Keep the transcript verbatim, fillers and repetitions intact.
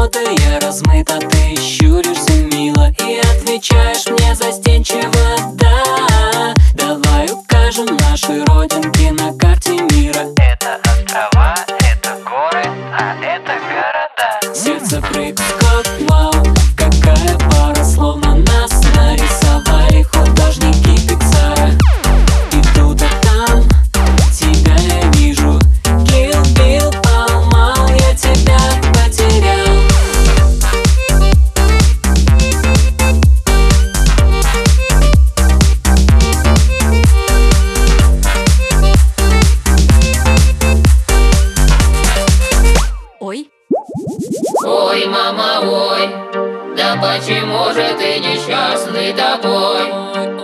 года я размыт, а ты щуришься мило и отвечаешь мне застенчиво: да, давай укажем наши родинки на карте мира. Это острова, это горы, а это города. Сердце прыг, скок, вау, какая пара, словно нас нарисовали художники Пиксара. И тут, и там тебя я вижу. Kill Bill, поймал, я тебя потерял. Ой. Ой, мама, ой, да почему же ты несчастный такой?